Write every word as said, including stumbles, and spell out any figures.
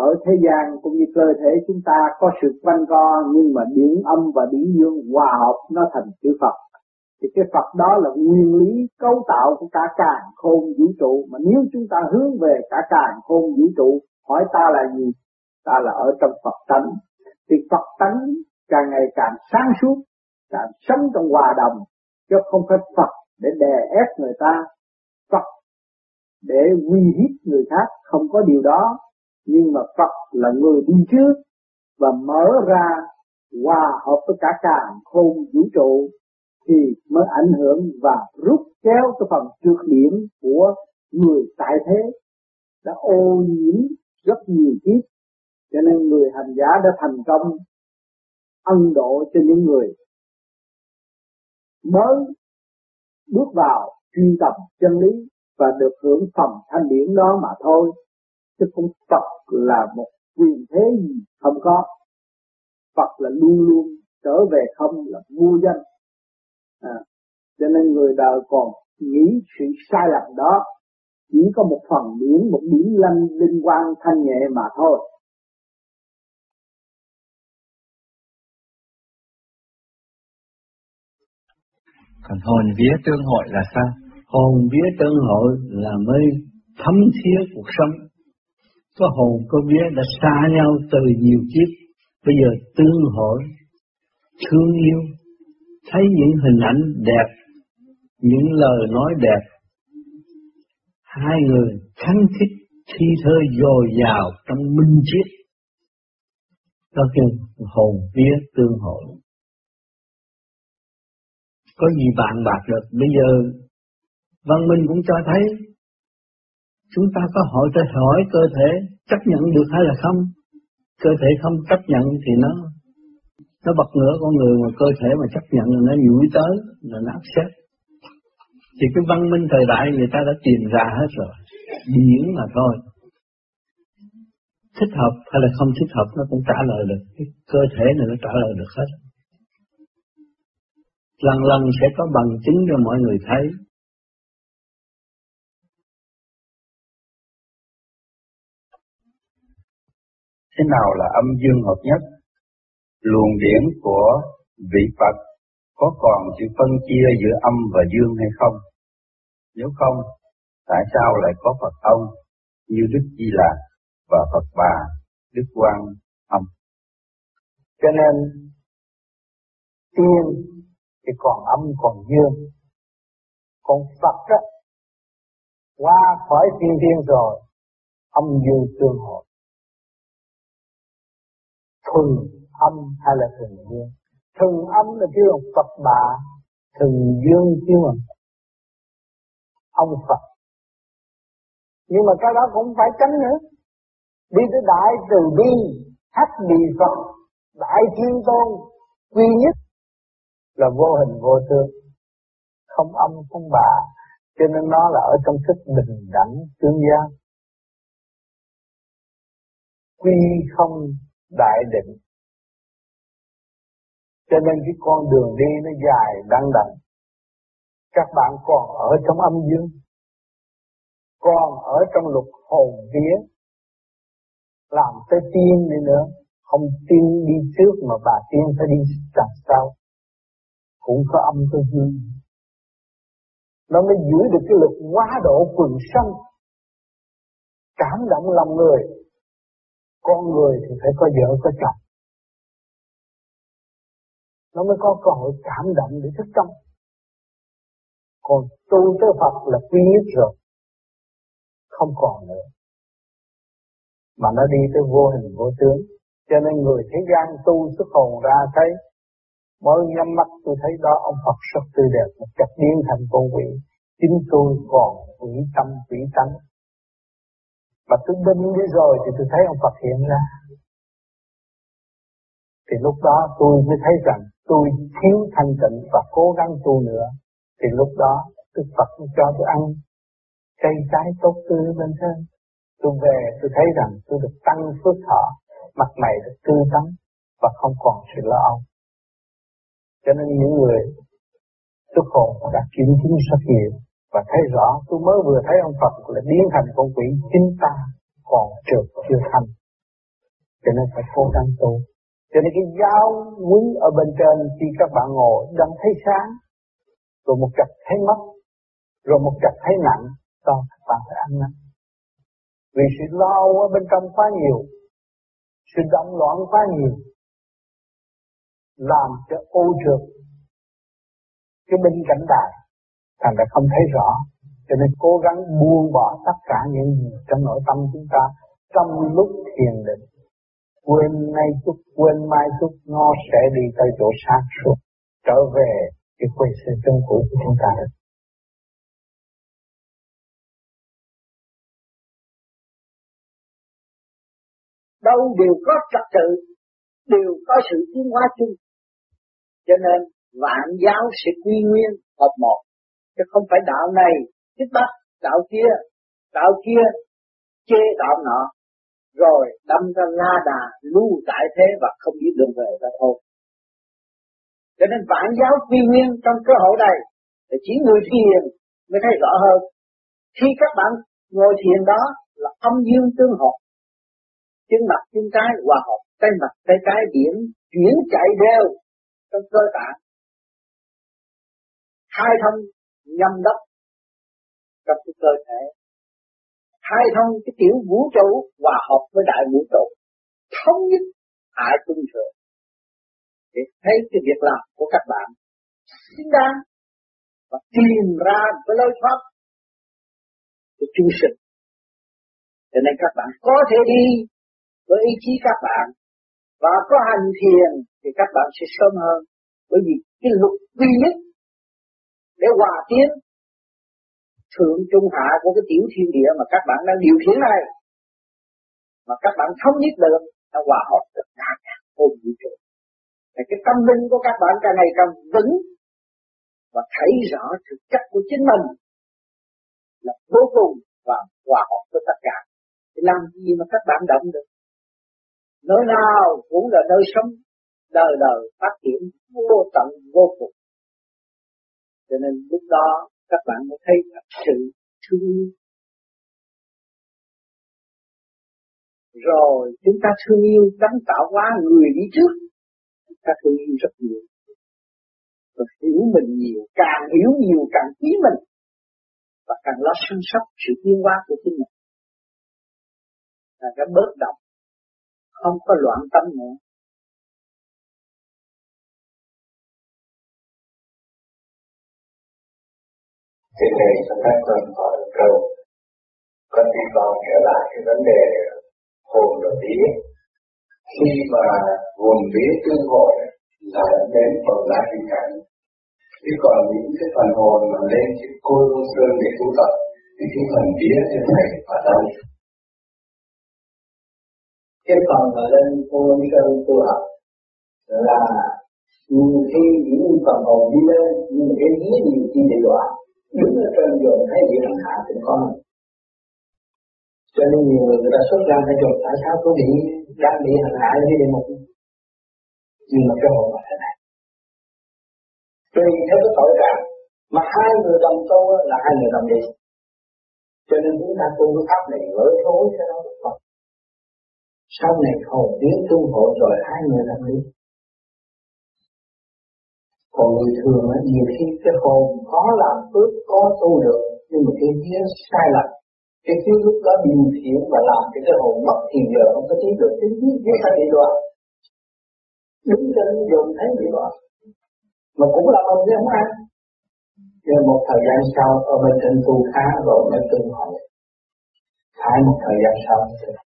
ở thế gian cũng như cơ thể chúng ta có sự quanh co, nhưng mà điển âm và điển dương hòa hợp nó thành chữ Phật. Thì cái Phật đó là nguyên lý cấu tạo của cả càn khôn vũ trụ. Mà nếu chúng ta hướng về cả càn khôn vũ trụ, hỏi ta là gì? Ta là ở trong Phật tánh. Thì Phật tánh càng ngày càng sáng suốt, càng sống trong hòa đồng, chứ không phải Phật để đè ép người ta, Phật để uy hiếp người khác, không có điều đó. Nhưng mà Phật là người đi trước và mở ra hòa hợp với cả càn khôn vũ trụ, thì mới ảnh hưởng và rút kéo cái phần trược điểm của người tại thế đã ô nhiễm rất nhiều kiếp. Cho nên người hành giả đã thành công ân độ cho những người mới bước vào truy tập chân lý và được hưởng phần thanh điển đó mà thôi. Chứ không Phật là một quyền thế gì không có. Phật là luôn luôn trở về không, là vô danh. À, cho nên người đời còn nghĩ sự sai lầm đó, chỉ có một phần điển, một điển lanh linh quang thanh nhẹ mà thôi. Còn hồn vía tương hội là sao? Hồn vía tương hội là mới thấm thía cuộc sống. Có hồn có vía đã xa nhau từ nhiều kiếp, bây giờ tương hội, thương yêu, thấy những hình ảnh đẹp, những lời nói đẹp, hai người khăng khít thi thơ dồi dào trong minh triết. Đó kêu hồn vía tương hội. Có gì bạn bạc được. Bây giờ văn minh cũng cho thấy chúng ta có hỏi tới hỏi cơ thể chấp nhận được hay là không. Cơ thể không chấp nhận thì nó nó bật ngửa con người, mà cơ thể mà chấp nhận là nó nhủi tới, là nó áp xét. Thì cái văn minh thời đại người ta đã tìm ra hết rồi, điển mà thôi. Thích hợp hay là không thích hợp nó cũng trả lời được, cái cơ thể này nó trả lời được hết. Lần lần sẽ có bằng chứng cho mọi người thấy. Thế nào là âm dương hợp nhất? Luồng điển của vị Phật có còn sự phân chia giữa âm và dương hay không? Nếu không, tại sao lại có Phật ông như Đức Di Lặc và Phật Bà, Đức Quan Âm? Cho nên tiên thì còn âm còn dương, còn Phật đó qua khỏi thiên thiên rồi, âm dương tương hội. Thuần âm hay là thuần dương? Thuần âm là kêu là Phật Bà, thuần dương kêu là ông Phật. Nhưng mà cái đó cũng phải tránh nữa. Đi tới đại từ bi, hắc bì Phật, đại thiên tôn, duy nhất là vô hình vô tướng, không âm không bà, cho nên nó là ở trong thức bình đẳng tương giao. Quy không đại định, cho nên cái con đường đi nó dài đăng đẳng. Các bạn còn ở trong âm dương, còn ở trong lục hồn vía, làm tới tiên đi nữa, không tiên đi trước mà bà tiên phải đi đằng sau, cũng có âm có dương. Nó mới giữ được cái lực hóa độ quần sanh, cảm động lòng người. Con người thì phải có vợ có chồng, nó mới có cơ hội cảm động để thức tâm. Còn tu tới Phật là duy nhất rồi, không còn nữa, mà nó đi tới vô hình vô tướng. Cho nên người thế gian tu xuất hồn ra thấy, mới nhắm mắt tôi thấy đó ông Phật rất tươi đẹp, một chặt biến thành con quỷ. Chính tôi còn quỷ tâm quỷ tánh, mà tôi bên đi rồi thì tôi thấy ông Phật hiện ra. Thì lúc đó tôi mới thấy rằng tôi thiếu thanh tịnh và cố gắng tu nữa. Thì lúc đó Đức Phật cho tôi ăn cây trái tốt tươi bên trên. Tôi về tôi thấy rằng tôi được tăng phước thọ, mặt mày được tươi tắn và không còn sự lo âu. Cho nên những người xuất hồn đã kiểm chứng rất nhiều và thấy rõ. Tôi mới vừa thấy ông Phật là biến thành con quỷ, chính ta còn trượt chưa thành. cho nên phải cố gắng tu. Cho nên cái giáo huấn ở bên trên khi các bạn ngồi đang thấy sáng, rồi một chập thấy mất, rồi một chập thấy nặng, đó các bạn phải ăn năn. Vì sự lo ở bên trong quá nhiều, sự động loạn quá nhiều, làm cho ô trượt cái bên cảnh đại, thành ra không thấy rõ. Cho nên cố gắng buông bỏ tất cả những gì trong nội tâm chúng ta trong lúc thiền định. Quên nay chút, quên mai chút, nó sẽ đi tới chỗ sáng suốt, trở về cái quê sự chân cũ của chúng ta. Đâu đều có trật tự, đều có sự tiến hóa chung. Cho nên vạn giáo sẽ quy nguyên hợp một, chứ không phải đạo này thích bắt đạo kia, đạo kia chê đạo nọ, rồi đâm ra la đà lưu tại thế và không biết đường về ra thôi. Cho nên vạn giáo quy nguyên trong cơ hội này để chỉ người thiền mới thấy rõ hơn. Khi các bạn ngồi thiền đó là âm dương tương hợp, chân mặt chân trái hòa hợp, tay mặt tay trái điểm chuyển chạy đều trong cơ tạng, khai thông nhâm đốc trong cái cơ thể, khai thông cái tiểu vũ trụ hòa hợp với đại vũ trụ, thống nhất tại trung thượng để thấy cái việc làm của các bạn xứng đáng và tìm ra cái lối thoát của chúng sinh. Cho nên các bạn có thể đi với ý chí các bạn và có hành thiền thì các bạn sẽ sớm hơn, bởi vì cái luật duy nhất để hòa tiến thượng trung hạ của cái tiểu thiên địa mà các bạn đang điều khiển này, mà các bạn thống nhất được, nó hòa hợp tất cả các ôm vũ trụ. Thì cái tâm linh của các bạn càng ngày càng vững và thấy rõ thực chất của chính mình là vô cùng và hòa hợp với tất cả. Thì làm gì mà các bạn động được? Nơi nào cũng là nơi sống đời đời phát triển vô tận vô cùng. Cho nên lúc đó các bạn mới thấy thật sự thương yêu. Rồi chúng ta thương yêu đấng tạo hóa người đi trước. Chúng ta thương yêu rất nhiều. Rồi hiểu mình nhiều, càng hiểu nhiều càng quý mình. Và càng lo săn sóc sự tiến hóa của chính mình. Là cái bớt động, không có loạn tâm nữa. Thế này cho các con hỏi một câu. Con đi vào trở lại cái vấn đề hồn và vía. Khi mà hồn vía tương hội là đến phần lá hình cảnh. Chứ còn những cái phần hồn mà lên chiếc côi vô sơn để tu tập thì cái phần vía sẽ phải ở đâu? Cái phần mà lên vô sơn tu học là nhiều khi những phần hồn đi lên, nhưng cái vía nhiều khi bị loạn. Đứng ở trên dồn thấy bị thằng hạ cũng có. Cho nên nhiều người người ta xuất ra hay dồn tại sao có bị đang bị hành hạ như địa ngục. Nhưng mà cái hồn là thế này. Tùy theo cái tội trạng mà hai người đồng tu là hai người đồng đi. Cho nên chúng ta tu cái pháp này gỡ rối cho nó được không? Sau này hồn biến tu hội rồi hai người đồng đi. Còn người thường á, nhiều khi cái hồn có làm phước, có tu được, nhưng mà cái vía sai lầm. Cái vía lúc đó điều khiển và làm cho cái hồn mất thì giờ không có tiến được, cái vía vía phải bị loạn. Đứng trên dùng thấy bị loạn. Mà cũng là một cái không ăn. Nhưng một thời gian sau, ở bên trên tu khá rồi mới tương hội. Phải một thời gian sau,